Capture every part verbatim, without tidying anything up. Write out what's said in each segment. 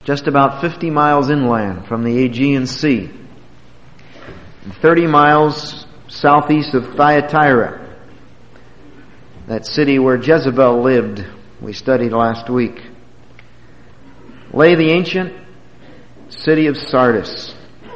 just about fifty miles inland from the Aegean Sea, and thirty miles southeast of Thyatira, that city where Jezebel lived, we studied last week, lay the ancient city of Sardis.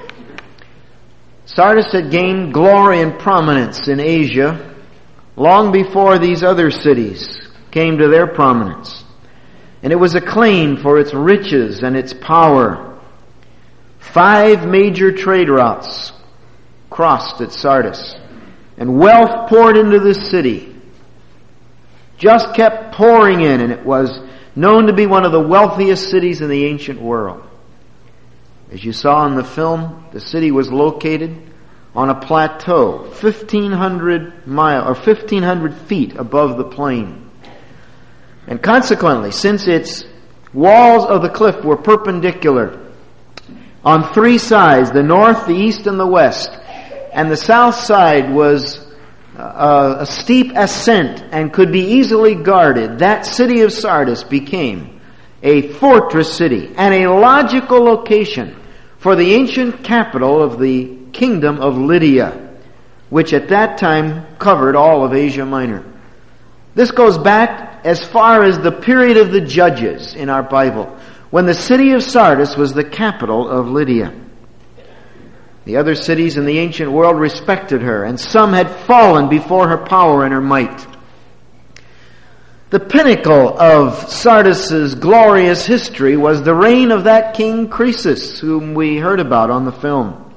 Sardis had gained glory and prominence in Asia long before these other cities came to their prominence. And it was acclaimed for its riches and its power. Five major trade routes crossed at Sardis, and wealth poured into this city. Just kept pouring in, and it was known to be one of the wealthiest cities in the ancient world. As you saw in the film, the city was located on a plateau, fifteen hundred mile or fifteen hundred feet above the plain. And consequently, since its walls of the cliff were perpendicular on three sides, the north, the east, and the west, and the south side was uh, a steep ascent and could be easily guarded, that city of Sardis became a fortress city and a logical location for the ancient capital of the kingdom of Lydia, which at that time covered all of Asia Minor. This goes back as far as the period of the Judges in our Bible, when the city of Sardis was the capital of Lydia. The other cities in the ancient world respected her, and some had fallen before her power and her might. The pinnacle of Sardis's glorious history was the reign of that king Croesus, whom we heard about on the film.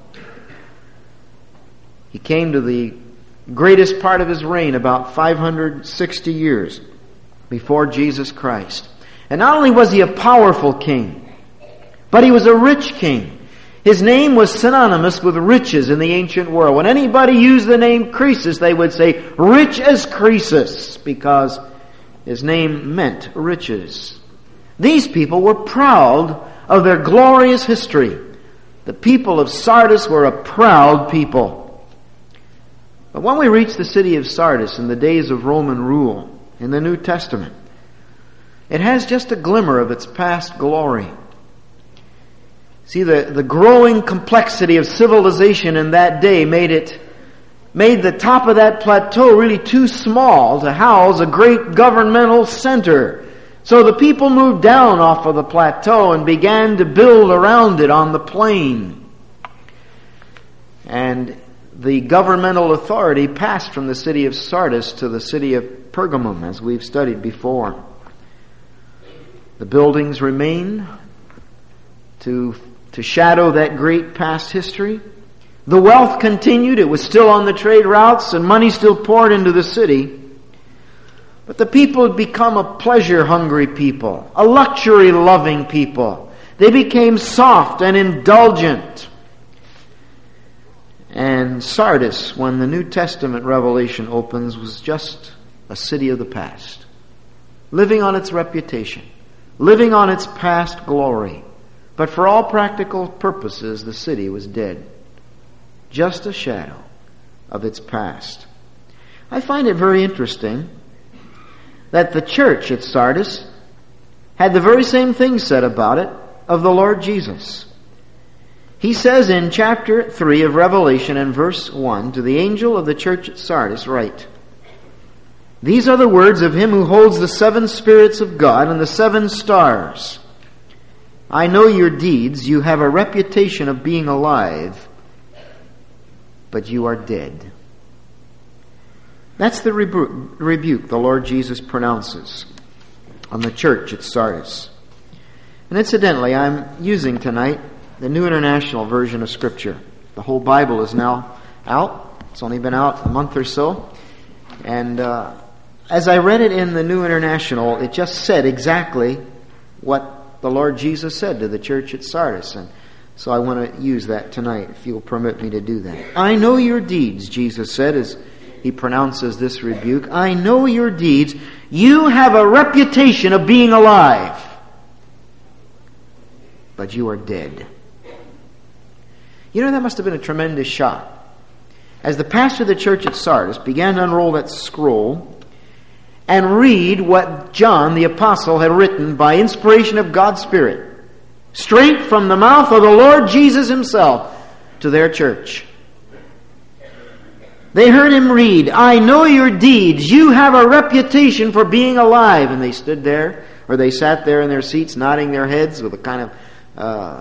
He came to the greatest part of his reign about five hundred sixty years before Jesus Christ. And not only was he a powerful king, but he was a rich king. His name was synonymous with riches in the ancient world. When anybody used the name Croesus, they would say, rich as Croesus, because his name meant riches. These people were proud of their glorious history. The people of Sardis were a proud people. But when we reach the city of Sardis in the days of Roman rule in the New Testament, it has just a glimmer of its past glory. See, the, the growing complexity of civilization in that day made it made the top of that plateau really too small to house a great governmental center. So the people moved down off of the plateau and began to build around it on the plain. And the governmental authority passed from the city of Sardis to the city of Pergamum, as we've studied before. The buildings remain to, to shadow that great past history. The wealth continued. It was still on the trade routes, and money still poured into the city. But the people had become a pleasure-hungry people, a luxury-loving people. They became soft and indulgent. And Sardis, when the New Testament revelation opens, was just a city of the past, living on its reputation, living on its past glory. But for all practical purposes, the city was dead. Just a shadow of its past. I find it very interesting that the church at Sardis had the very same thing said about it of the Lord Jesus. He says in chapter three of Revelation and verse one, to the angel of the church at Sardis, write, "These are the words of him who holds the seven spirits of God and the seven stars. I know your deeds. You have a reputation of being alive, but you are dead." That's the rebu- rebuke the Lord Jesus pronounces on the church at Sardis. And incidentally, I'm using tonight the New International Version of Scripture. The whole Bible is now out. It's only been out a month or so. And uh, as I read it in the New International, it just said exactly what the Lord Jesus said to the church at Sardis. And so I want to use that tonight, if you'll permit me to do that. "I know your deeds," Jesus said as he pronounces this rebuke. "I know your deeds. You have a reputation of being alive, but you are dead." You know, that must have been a tremendous shock. As the pastor of the church at Sardis began to unroll that scroll and read what John the Apostle had written by inspiration of God's Spirit, straight from the mouth of the Lord Jesus himself to their church. They heard him read, "I know your deeds. You have a reputation for being alive." And they stood there, or they sat there in their seats, nodding their heads with a kind of uh,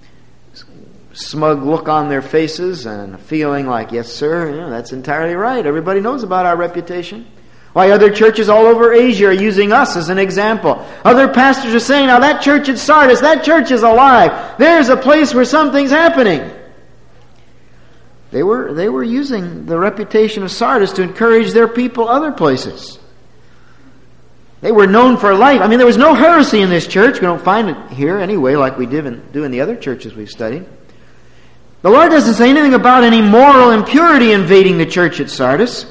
smug look on their faces and a feeling like, "Yes, sir, yeah, that's entirely right. Everybody knows about our reputation." Why, other churches all over Asia are using us as an example. Other pastors are saying, "Now that church at Sardis, that church is alive. There's a place where something's happening." They were, they were using the reputation of Sardis to encourage their people other places. They were known for life. I mean, there was no heresy in this church. We don't find it here anyway, like we did in, do in the other churches we've studied. The Lord doesn't say anything about any moral impurity invading the church at Sardis.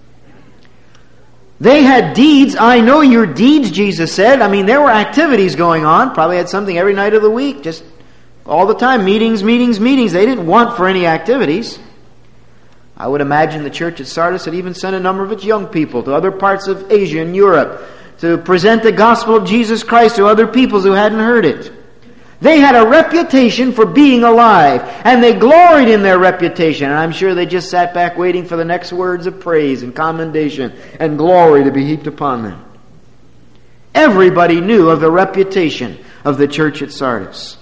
They had deeds. "I know your deeds," Jesus said. I mean, there were activities going on. Probably had something every night of the week, just all the time. Meetings, meetings, meetings. They didn't want for any activities. I would imagine the church at Sardis had even sent a number of its young people to other parts of Asia and Europe to present the gospel of Jesus Christ to other peoples who hadn't heard it. They had a reputation for being alive, and they gloried in their reputation. And I'm sure they just sat back waiting for the next words of praise and commendation and glory to be heaped upon them. Everybody knew of the reputation of the church at Sardis.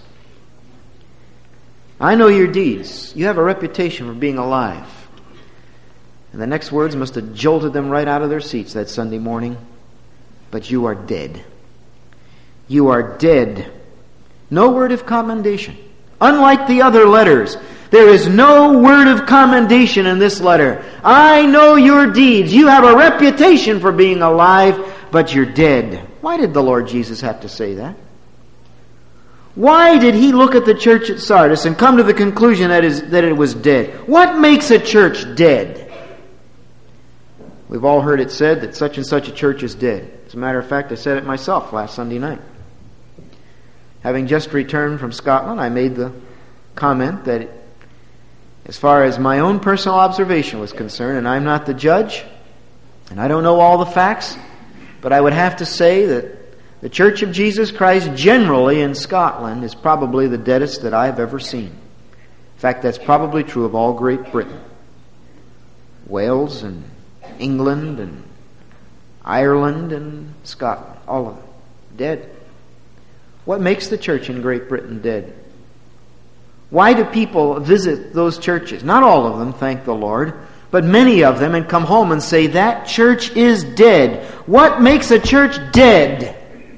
"I know your deeds. You have a reputation for being alive." And the next words must have jolted them right out of their seats that Sunday morning. "But you are dead. You are dead." No word of commendation. Unlike the other letters, there is no word of commendation in this letter. "I know your deeds. You have a reputation for being alive, but you're dead." Why did the Lord Jesus have to say that? Why did he look at the church at Sardis and come to the conclusion that, is, that it was dead? What makes a church dead? We've all heard it said that such and such a church is dead. As a matter of fact, I said it myself last Sunday night. Having just returned from Scotland, I made the comment that as far as my own personal observation was concerned, and I'm not the judge, and I don't know all the facts, but I would have to say that the Church of Jesus Christ generally in Scotland is probably the deadest that I've ever seen. In fact, that's probably true of all Great Britain. Wales and England and Ireland and Scotland, all of them, dead. What makes the church in Great Britain dead? Why do people visit those churches? Not all of them, thank the Lord, but many of them, and come home and say, "That church is dead." What makes a church dead?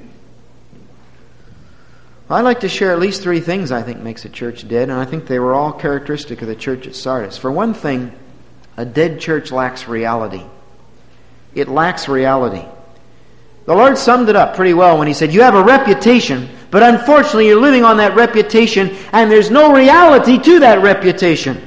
Well, I'd like to share at least three things I think makes a church dead, and I think they were all characteristic of the church at Sardis. For one thing, a dead church lacks reality. It lacks reality. The Lord summed it up pretty well when He said, "You have a reputation, but unfortunately you're living on that reputation, and there's no reality to that reputation.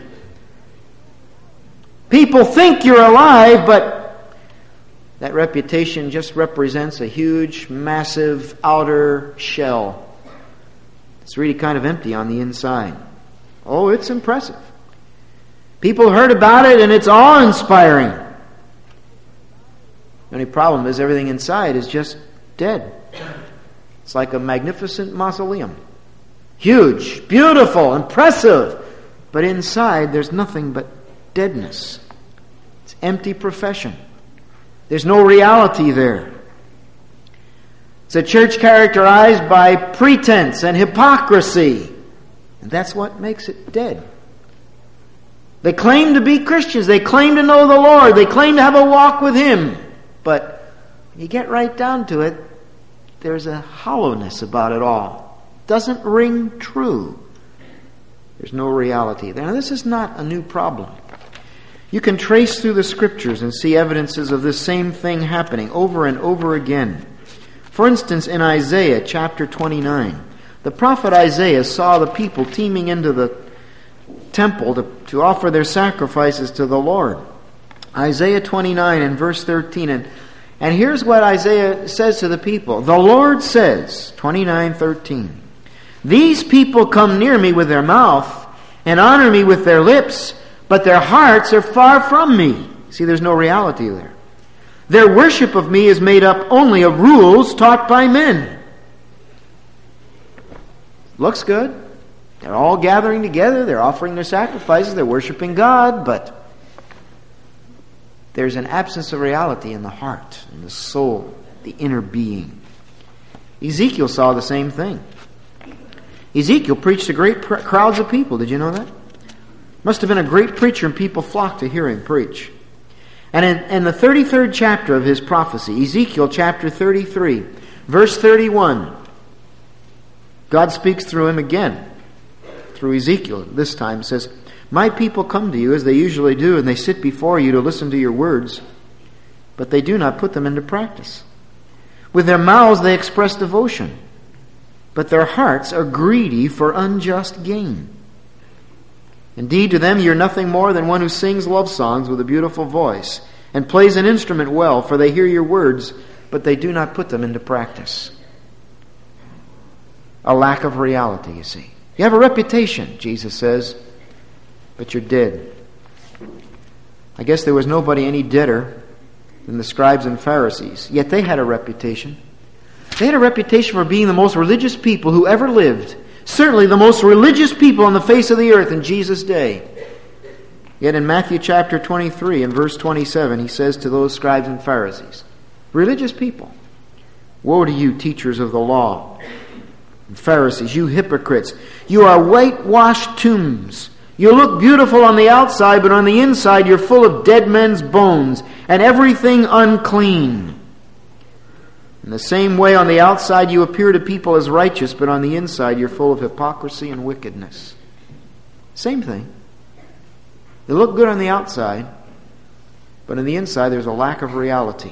People think you're alive, but that reputation just represents a huge, massive outer shell. It's really kind of empty on the inside." Oh, it's impressive. People heard about it, and it's awe-inspiring. The only problem is everything inside is just dead. It's like a magnificent mausoleum. Huge, beautiful, impressive. But inside there's nothing but deadness. It's empty profession. There's no reality there. It's a church characterized by pretense and hypocrisy. And that's what makes it dead. They claim to be Christians. They claim to know the Lord. They claim to have a walk with Him. But when you get right down to it, there's a hollowness about it all. It doesn't ring true. There's no reality there. Now, this is not a new problem. You can trace through the Scriptures and see evidences of this same thing happening over and over again. For instance, in Isaiah chapter twenty-nine, the prophet Isaiah saw the people teeming into the temple to, to offer their sacrifices to the Lord. Isaiah twenty-nine and verse thirteen. And, and here's what Isaiah says to the people. The Lord says, twenty-nine thirteen, "These people come near me with their mouth and honor me with their lips, but their hearts are far from me." See, there's no reality there. "Their worship of me is made up only of rules taught by men." Looks good. They're all gathering together. They're offering their sacrifices. They're worshiping God. But there's an absence of reality in the heart, in the soul, the inner being. Ezekiel saw the same thing. Ezekiel preached to great pr- crowds of people. Did you know that? Must have been a great preacher, and people flocked to hear him preach. And in, in the thirty-third chapter of his prophecy, Ezekiel chapter thirty-three, verse thirty-one, God speaks through him again. Through Ezekiel, this time, says, "My people come to you as they usually do, and they sit before you to listen to your words, but they do not put them into practice. With their mouths they express devotion, but their hearts are greedy for unjust gain. Indeed, to them you're nothing more than one who sings love songs with a beautiful voice and plays an instrument well, for they hear your words, but they do not put them into practice." A lack of reality, you see. You have a reputation, Jesus says, but you're dead. I guess there was nobody any deader than the scribes and Pharisees. Yet they had a reputation. They had a reputation for being the most religious people who ever lived. Certainly the most religious people on the face of the earth in Jesus' day. Yet in Matthew chapter twenty-three and verse twenty-seven, he says to those scribes and Pharisees, religious people, "Woe to you, teachers of the law, and Pharisees, you hypocrites! You are whitewashed tombs. You look beautiful on the outside, but on the inside you're full of dead men's bones and everything unclean. In the same way, on the outside you appear to people as righteous, but on the inside you're full of hypocrisy and wickedness." Same thing. They look good on the outside, but on the inside there's a lack of reality.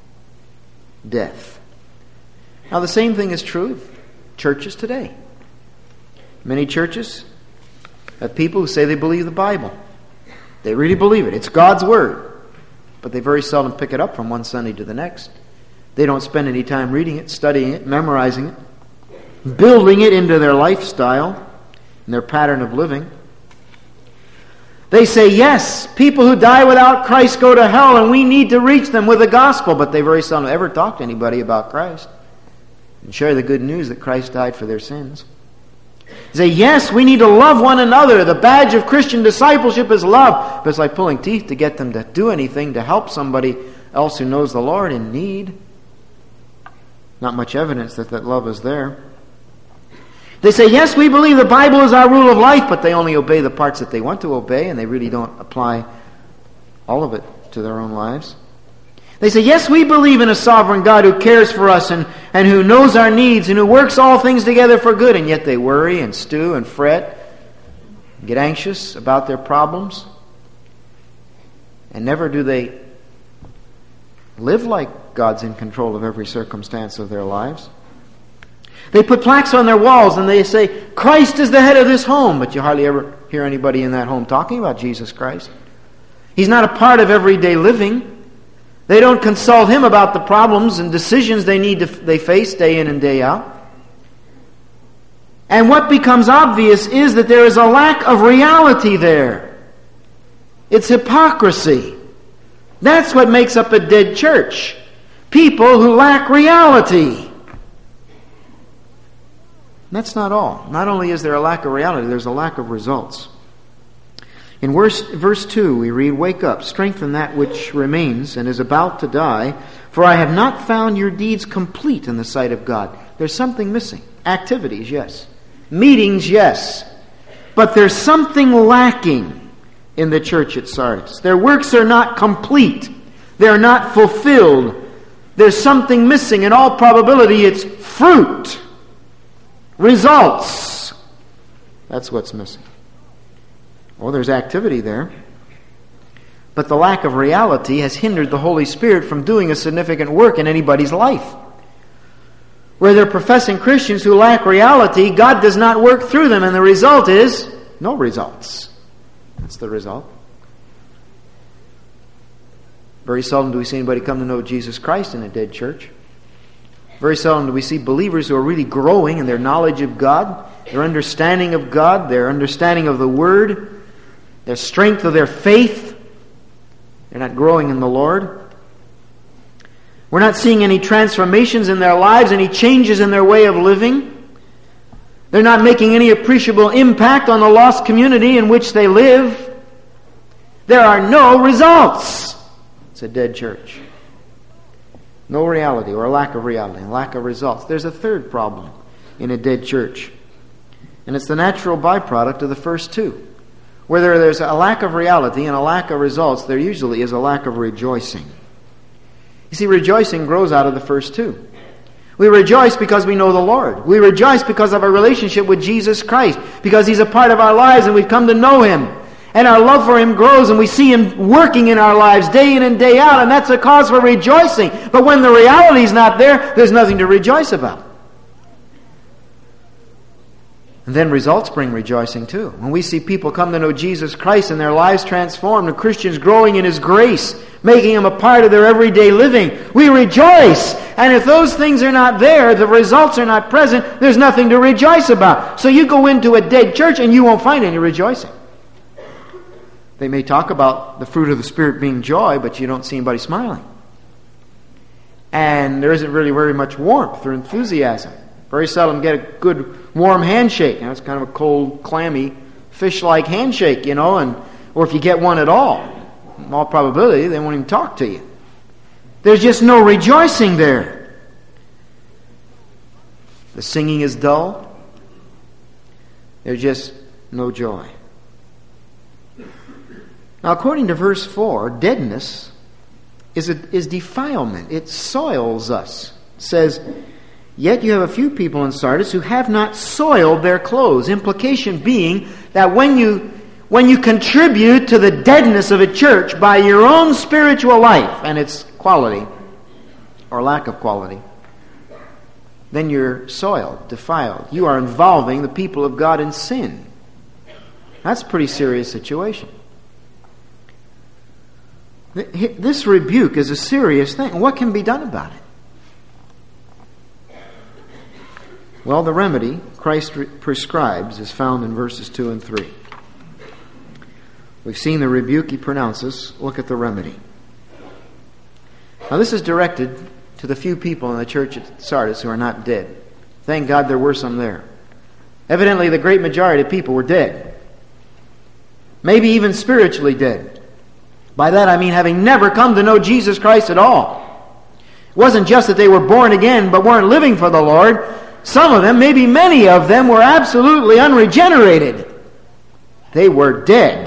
Death. Now the same thing is true of churches today. Many churches have people who say they believe the Bible. They really believe it. It's God's Word. But they very seldom pick it up from one Sunday to the next. They don't spend any time reading it, studying it, memorizing it, building it into their lifestyle and their pattern of living. They say, yes, people who die without Christ go to hell, and we need to reach them with the gospel. But they very seldom ever talk to anybody about Christ and share the good news that Christ died for their sins. They say, yes, we need to love one another. The badge of Christian discipleship is love. But it's like pulling teeth to get them to do anything to help somebody else who knows the Lord in need. Not much evidence that that love is there. They say, yes, we believe the Bible is our rule of life, but they only obey the parts that they want to obey, and they really don't apply all of it to their own lives. They say, yes, we believe in a sovereign God who cares for us and, and who knows our needs and who works all things together for good, and yet they worry and stew and fret, and get anxious about their problems, and never do they live like God's in control of every circumstance of their lives. They put plaques on their walls and they say, Christ is the head of this home, but you hardly ever hear anybody in that home talking about Jesus Christ. He's not a part of everyday living. They don't consult Him about the problems and decisions they need to they face day in and day out. And what becomes obvious is that there is a lack of reality there. It's hypocrisy. That's what makes up a dead church. People who lack reality. That's not all. Not only is there a lack of reality, there's a lack of results. In verse, verse two we read, "Wake up, strengthen that which remains and is about to die, for I have not found your deeds complete in the sight of God." There's something missing. Activities, yes. Meetings, yes. But there's something lacking in the church at Sardis. Their works are not complete. They're not fulfilled. There's something missing. In all probability, it's fruit. Results. That's what's missing. Well, there's activity there. But the lack of reality has hindered the Holy Spirit from doing a significant work in anybody's life. Where they're professing Christians who lack reality, God does not work through them, and the result is no results. That's the result. Very seldom do we see anybody come to know Jesus Christ in a dead church. Very seldom do we see believers who are really growing in their knowledge of God, their understanding of God, their understanding of the Word, their strength of their faith. They're not growing in the Lord. We're not seeing any transformations in their lives, any changes in their way of living. They're not making any appreciable impact on the lost community in which they live. There are no results. It's a dead church. No reality, or a lack of reality, a lack of results. There's a third problem in a dead church. And it's the natural byproduct of the first two. Where there, there's a lack of reality and a lack of results, there usually is a lack of rejoicing. You see, rejoicing grows out of the first two. We rejoice because we know the Lord. We rejoice because of our relationship with Jesus Christ, because He's a part of our lives and we've come to know Him. And our love for Him grows and we see Him working in our lives day in and day out, and that's a cause for rejoicing. But when the reality is not there, there's nothing to rejoice about. And then results bring rejoicing too. When we see people come to know Jesus Christ and their lives transformed, and Christians growing in His grace, making Him a part of their everyday living, we rejoice. And if those things are not there, the results are not present, there's nothing to rejoice about. So you go into a dead church and you won't find any rejoicing. They may talk about the fruit of the Spirit being joy, but you don't see anybody smiling. And there isn't really very much warmth or enthusiasm. Very seldom get a good warm handshake. You know, it's kind of a cold, clammy, fish-like handshake, you know, and or if you get one at all, in all probability, they won't even talk to you. There's just no rejoicing there. The singing is dull. There's just no joy. Now, according to verse four, deadness is a, is defilement. It soils us. It says, yet you have a few people in Sardis who have not soiled their clothes. Implication being that when you when you contribute to the deadness of a church by your own spiritual life and its quality or lack of quality, then you're soiled, defiled. You are involving the people of God in sin. That's a pretty serious situation. This rebuke is a serious thing. What can be done about it? Well, the remedy Christ prescribes is found in verses two and three. We've seen the rebuke He pronounces. Look at the remedy. Now, this is directed to the few people in the church at Sardis who are not dead. Thank God there were some there. Evidently, the great majority of people were dead. Maybe even spiritually dead. By that I mean having never come to know Jesus Christ at all. It wasn't just that they were born again but weren't living for the Lord. Some of them, maybe many of them, were absolutely unregenerated. They were dead.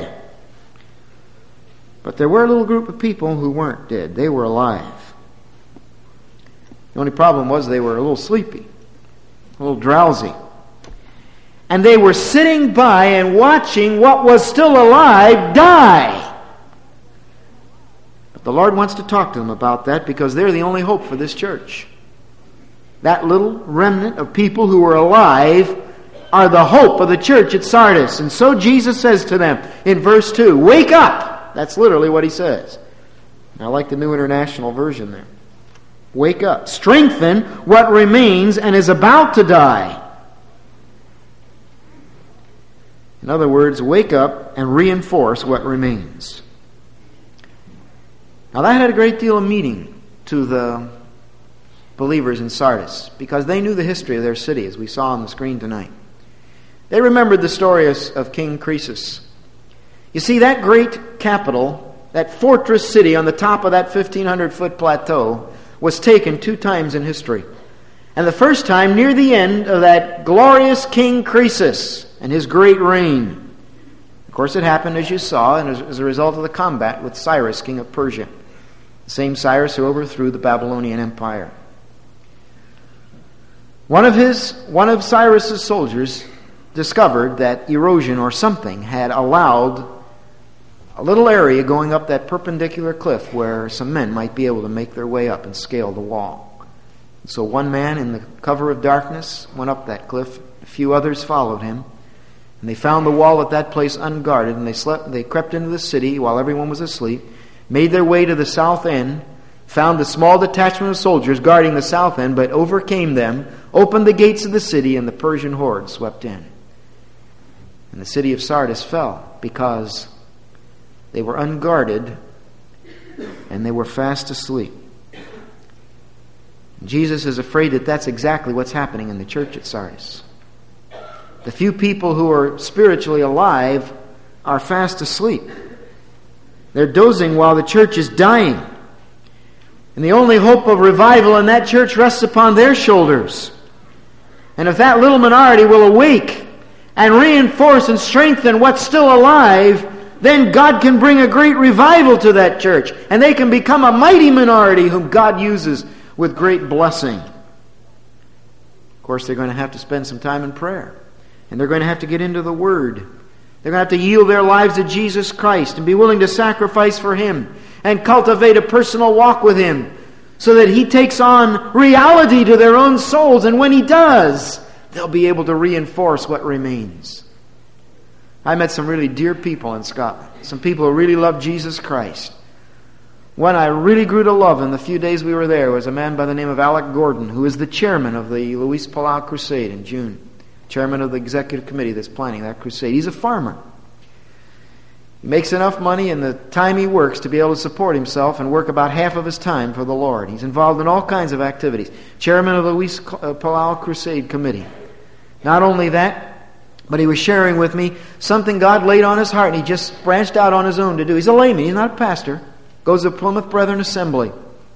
But there were a little group of people who weren't dead. They were alive. The only problem was they were a little sleepy, a little drowsy. And they were sitting by and watching what was still alive die. But the Lord wants to talk to them about that because they're the only hope for this church. That little remnant of people who were alive are the hope of the church at Sardis. And so Jesus says to them in verse two, wake up! That's literally what He says. I like the New International Version there. Wake up. Strengthen what remains and is about to die. In other words, wake up and reinforce what remains. Now that had a great deal of meaning to the believers in Sardis because they knew the history of their city, as we saw on the screen tonight. They remembered the story of, of King Croesus. You see, that great capital, that fortress city on the top of that fifteen hundred foot plateau, was taken two times in history. And the first time near the end of that glorious King Croesus and his great reign. Of course, it happened, as you saw, and as a result of the combat with Cyrus, king of Persia. The same Cyrus who overthrew the Babylonian Empire. One of his, one of Cyrus's soldiers discovered that erosion or something had allowed a little area going up that perpendicular cliff where some men might be able to make their way up and scale the wall. So one man in the cover of darkness went up that cliff. A few others followed him. And they found the wall at that place unguarded, and they slept. They crept into the city while everyone was asleep, made their way to the south end, found a small detachment of soldiers guarding the south end, but overcame them, opened the gates of the city, and the Persian horde swept in. And the city of Sardis fell because they were unguarded and they were fast asleep. Jesus is afraid that that's exactly what's happening in the church at Sardis. The few people who are spiritually alive are fast asleep. They're dozing while the church is dying. And the only hope of revival in that church rests upon their shoulders. And if that little minority will awake and reinforce and strengthen what's still alive, then God can bring a great revival to that church. And they can become a mighty minority whom God uses with great blessing. Of course, they're going to have to spend some time in prayer. And they're going to have to get into the Word. They're going to have to yield their lives to Jesus Christ and be willing to sacrifice for Him and cultivate a personal walk with Him so that He takes on reality to their own souls. And when He does, they'll be able to reinforce what remains. I met some really dear people in Scotland. Some people who really love Jesus Christ. One I really grew to love in the few days we were there was a man by the name of Alec Gordon, who is the chairman of the Luis Palau Crusade in June. Chairman of the executive committee that's planning that crusade. He's a farmer. He makes enough money in the time he works to be able to support himself and work about half of his time for the Lord. He's involved in all kinds of activities. Chairman of the Luis Palau Crusade Committee. Not only that, but he was sharing with me something God laid on his heart, and he just branched out on his own to do. He's a layman. He's not a pastor. Goes to Plymouth Brethren Assembly.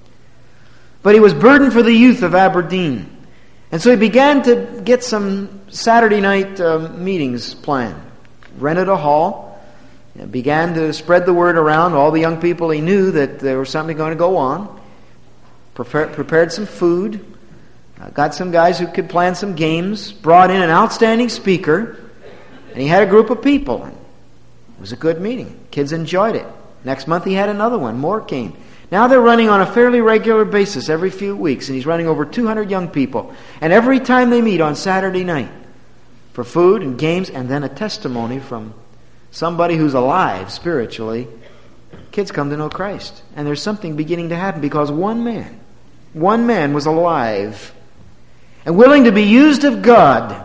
But he was burdened for the youth of Aberdeen. And so he began to get some Saturday night uh, meetings planned. Rented a hall. And began to spread the word around. All the young people he knew that there was something going to go on. Prepared, prepared some food. Uh, got some guys who could plan some games. Brought in an outstanding speaker. And he had a group of people. It was a good meeting. Kids enjoyed it. Next month he had another one. More came. Now they're running on a fairly regular basis every few weeks, and he's running over two hundred young people. And every time they meet on Saturday night for food and games and then a testimony from somebody who's alive spiritually, kids come to know Christ. And there's something beginning to happen because one man, one man was alive and willing to be used of God.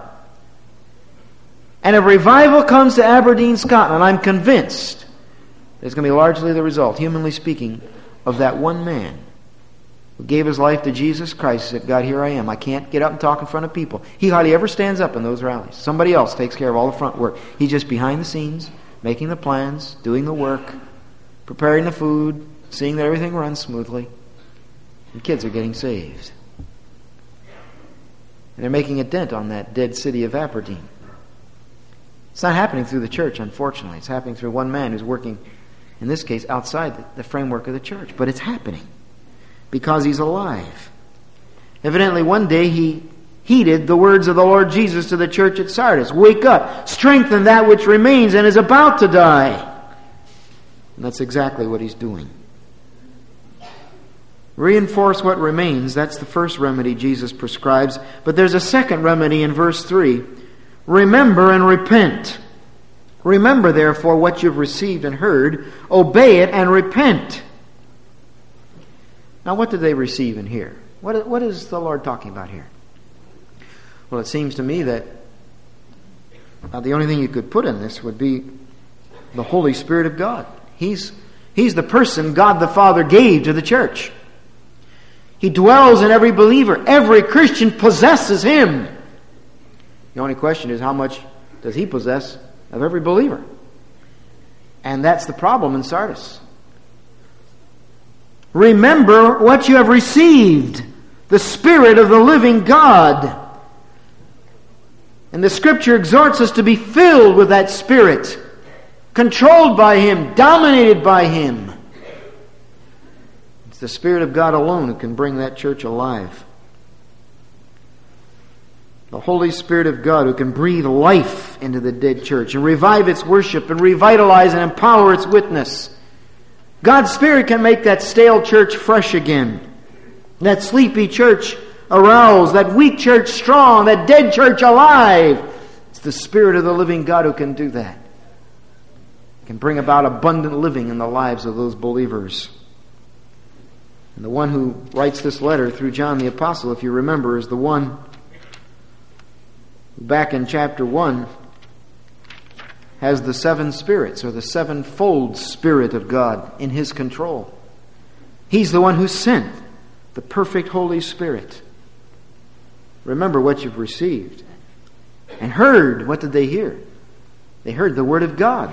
And if revival comes to Aberdeen, Scotland, I'm convinced it's going to be largely the result, humanly speaking, of that one man who gave his life to Jesus Christ and said, God, here I am. I can't get up and talk in front of people. He hardly ever stands up in those rallies. Somebody else takes care of all the front work. He's just behind the scenes, making the plans, doing the work, preparing the food, seeing that everything runs smoothly. And kids are getting saved. And they're making a dent on that dead city of Aberdeen. It's not happening through the church, unfortunately. It's happening through one man who's working, in this case, outside the, the framework of the church. But it's happening because he's alive. Evidently, one day he heeded the words of the Lord Jesus to the church at Sardis. Wake up, strengthen that which remains and is about to die. And that's exactly what he's doing. Reinforce what remains. That's the first remedy Jesus prescribes. But there's a second remedy in verse three. Remember and repent. Remember, therefore, what you've received and heard. Obey it and repent. Now, what did they receive and hear? What, what is the Lord talking about here? Well, it seems to me that uh, the only thing you could put in this would be the Holy Spirit of God. He's, he's the person God the Father gave to the church. He dwells in every believer. Every Christian possesses Him. The only question is, how much does He possess of every believer? And that's the problem in Sardis. Remember what you have received, the Spirit of the living God. And the Scripture exhorts us to be filled with that Spirit, controlled by Him, dominated by Him. It's the Spirit of God alone who can bring that church alive. The Holy Spirit of God who can breathe life into the dead church and revive its worship and revitalize and empower its witness. God's Spirit can make that stale church fresh again. That sleepy church aroused. That weak church strong. That dead church alive. It's the Spirit of the living God who can do that. Can bring about abundant living in the lives of those believers. And the one who writes this letter through John the Apostle, if you remember, is the one back in chapter one has the seven spirits, or the sevenfold Spirit of God in His control. He's the one who sent the perfect Holy Spirit. Remember what you've received. and heard. What did they hear? They heard the Word of God.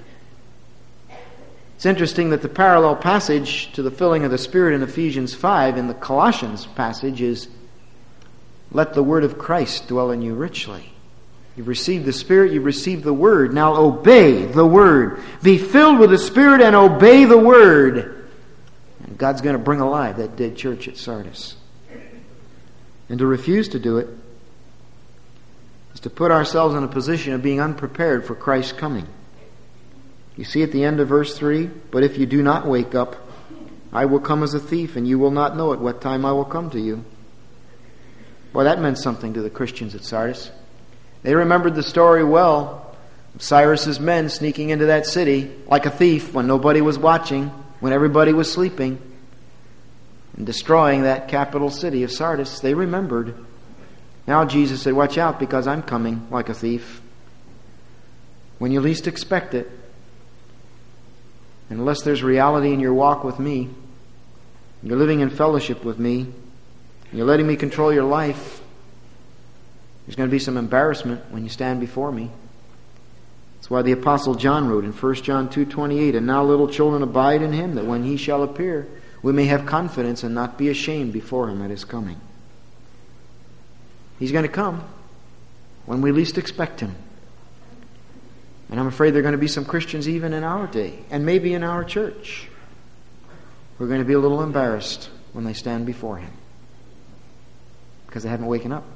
It's interesting that the parallel passage to the filling of the Spirit in Ephesians five in the Colossians passage is, let the Word of Christ dwell in you richly. You've received the Spirit, you've received the Word. Now obey the Word. Be filled with the Spirit and obey the Word. And God's going to bring alive that dead church at Sardis. And to refuse to do it is to put ourselves in a position of being unprepared for Christ's coming. You see at the end of verse three, but if you do not wake up, I will come as a thief, and you will not know at what time I will come to you. Boy, that meant something to the Christians at Sardis. They remembered the story well of Cyrus's men sneaking into that city like a thief when nobody was watching, when everybody was sleeping, and destroying that capital city of Sardis. They remembered. Now Jesus said, watch out, because I'm coming like a thief when you least expect it. And unless there's reality in your walk with me, you're living in fellowship with me, you're letting me control your life, there's going to be some embarrassment when you stand before me. That's why the Apostle John wrote in First John two twenty-eight, and now little children abide in him, that when he shall appear, we may have confidence and not be ashamed before him at his coming. He's going to come when we least expect him. And I'm afraid there are going to be some Christians even in our day, and maybe in our church, who are going to be a little embarrassed when they stand before him, because they haven't waken up.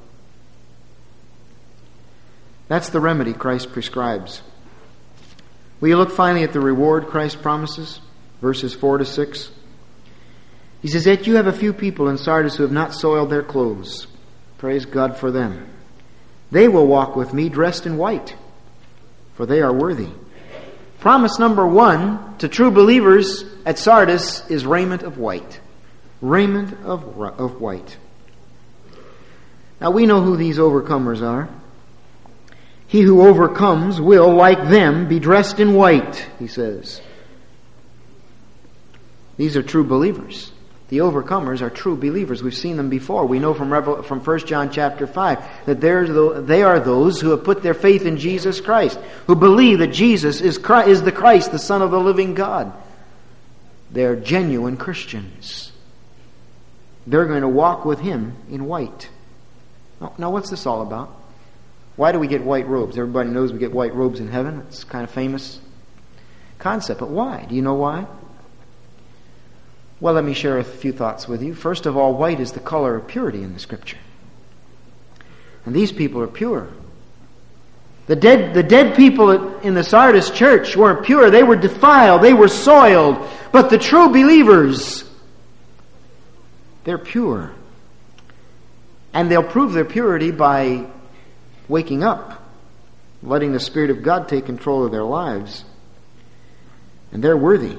That's the remedy Christ prescribes. Will you look finally at the reward Christ promises? Verses four to six. He says, yet you have a few people in Sardis who have not soiled their clothes. Praise God for them. They will walk with me dressed in white, for they are worthy. Promise number one to true believers at Sardis is raiment of white. Raiment of, of white. Now we know who these overcomers are. He who overcomes will, like them, be dressed in white, he says. These are true believers. The overcomers are true believers. We've seen them before. We know from Revel- from First John chapter five that they are those who have put their faith in Jesus Christ, who believe that Jesus is Christ, is the Christ, the Son of the living God. They're genuine Christians. They're going to walk with him in white. Now, now what's this all about? Why do we get white robes? Everybody knows we get white robes in heaven. It's kind of famous concept. But why? Do you know why? Well, let me share a few thoughts with you. First of all, white is the color of purity in the Scripture. And these people are pure. The dead, the dead people in the Sardis church weren't pure. They were defiled. They were soiled. But the true believers, they're pure. And they'll prove their purity by waking up, letting the Spirit of God take control of their lives. And they're worthy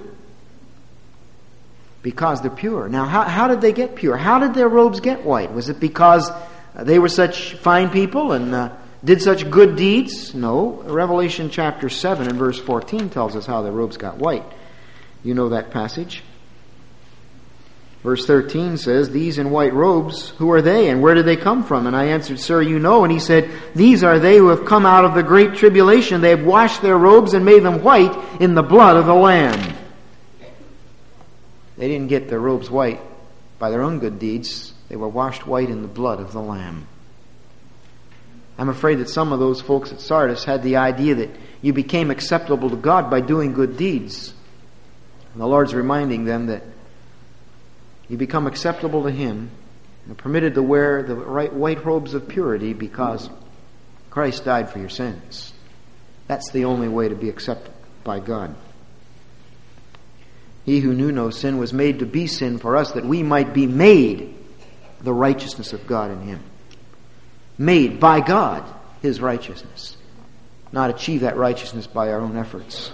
because they're pure. Now, how, how did they get pure? How did their robes get white? Was it because they were such fine people and uh, did such good deeds? No. Revelation chapter seven and verse fourteen tells us how their robes got white. You know that passage. Verse thirteen says, these in white robes, who are they and where did they come from? And I answered, sir, you know. And he said, these are they who have come out of the great tribulation. They have washed their robes and made them white in the blood of the Lamb. They didn't get their robes white by their own good deeds. They were washed white in the blood of the Lamb. I'm afraid that some of those folks at Sardis had the idea that you became acceptable to God by doing good deeds. And the Lord's reminding them that you become acceptable to him and are permitted to wear the right white robes of purity because Christ died for your sins. That's the only way to be accepted by God. He who knew no sin was made to be sin for us, that we might be made the righteousness of God in him. Made by God his righteousness. Not achieve that righteousness by our own efforts.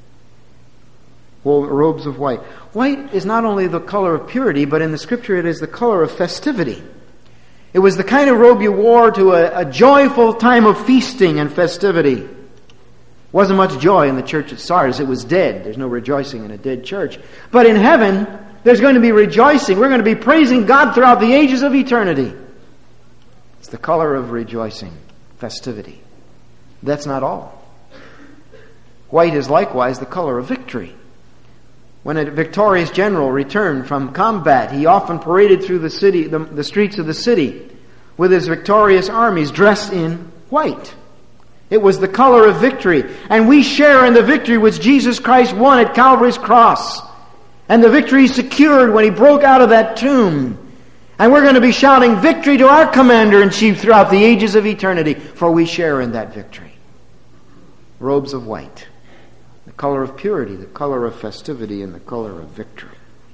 Well, robes of white. White is not only the color of purity, but in the Scripture it is the color of festivity. It was the kind of robe you wore to a, a joyful time of feasting and festivity. Wasn't much joy in the church at Sardis. It was dead. There's no rejoicing in a dead church. But in heaven, there's going to be rejoicing. We're going to be praising God throughout the ages of eternity. It's the color of rejoicing. festivity. That's not all. White is likewise the color of victory. When a victorious general returned from combat, he often paraded through the city, the, the streets of the city, with his victorious armies dressed in white. It was the color of victory. And we share in the victory which Jesus Christ won at Calvary's cross. And the victory secured when He broke out of that tomb. And we're going to be shouting victory to our Commander-in-Chief throughout the ages of eternity, for we share in that victory. Robes of white. The color of purity, the color of festivity, and the color of victory.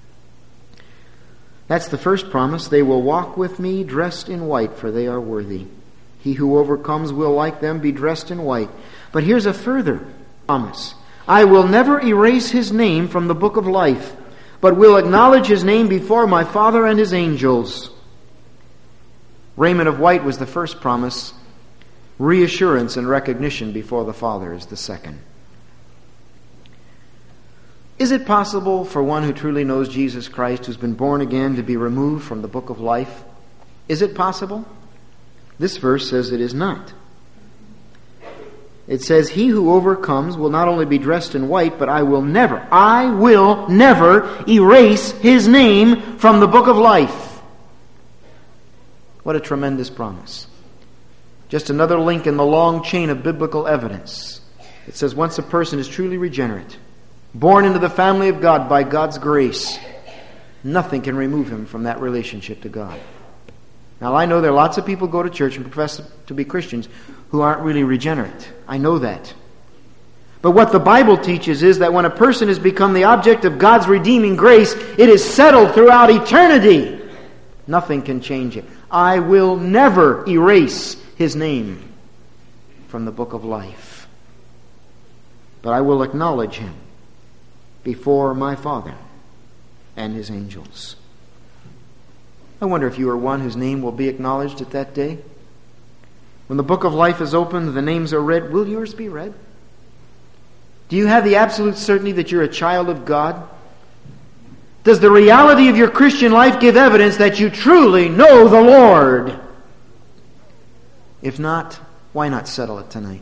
That's the first promise. They will walk with me dressed in white, for they are worthy. He who overcomes will, like them, be dressed in white. But here's a further promise. I will never erase his name from the book of life, but will acknowledge his name before my Father and his angels. Raiment of white was the first promise. Reassurance and recognition before the Father is the second. Is it possible for one who truly knows Jesus Christ, who's been born again, to be removed from the book of life? Is it possible? This verse says it is not. It says, he who overcomes will not only be dressed in white, but I will never, I will never erase his name from the book of life. What a tremendous promise. Just another link in the long chain of biblical evidence. It says once a person is truly regenerate, born into the family of God by God's grace, nothing can remove him from that relationship to God. Now, I know there are lots of people who go to church and profess to be Christians who aren't really regenerate. I know that. But what the Bible teaches is that when a person has become the object of God's redeeming grace, it is settled throughout eternity. Nothing can change it. I will never erase his name from the book of life. But I will acknowledge him before my Father and his angels. I wonder if you are one whose name will be acknowledged at that day. When the book of life is opened, the names are read, will yours be read? Do you have the absolute certainty that you're a child of God? Does the reality of your Christian life give evidence that you truly know the Lord? If not, why not settle it tonight?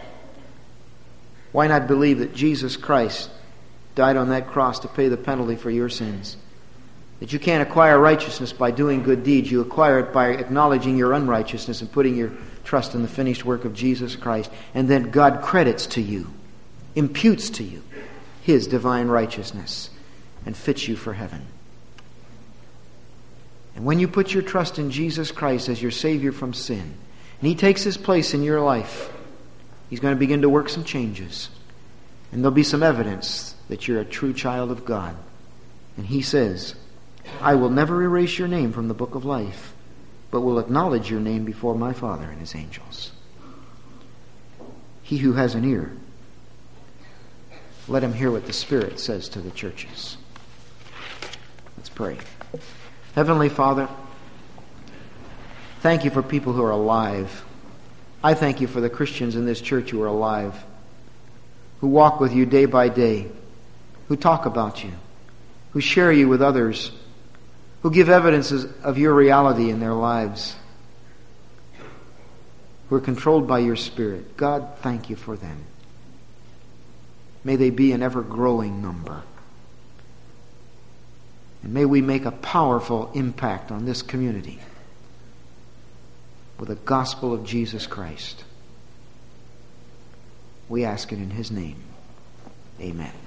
Why not believe that Jesus Christ died on that cross to pay the penalty for your sins? That you can't acquire righteousness by doing good deeds. You acquire it by acknowledging your unrighteousness and putting your trust in the finished work of Jesus Christ. And then God credits to you, imputes to you, His divine righteousness and fits you for heaven. And when you put your trust in Jesus Christ as your Savior from sin, and He takes His place in your life, He's going to begin to work some changes. And there'll be some evidence that you're a true child of God. And He says, I will never erase your name from the book of life, but will acknowledge your name before my Father and His angels. He who has an ear, let him hear what the Spirit says to the churches. Let's pray. Heavenly Father, thank you for people who are alive. I thank you for the Christians in this church who are alive, who walk with you day by day, who talk about you, who share you with others, who give evidences of your reality in their lives, who are controlled by your Spirit. God, thank you for them. May they be an ever-growing number. And may we make a powerful impact on this community with the gospel of Jesus Christ. We ask it in His name. Amen.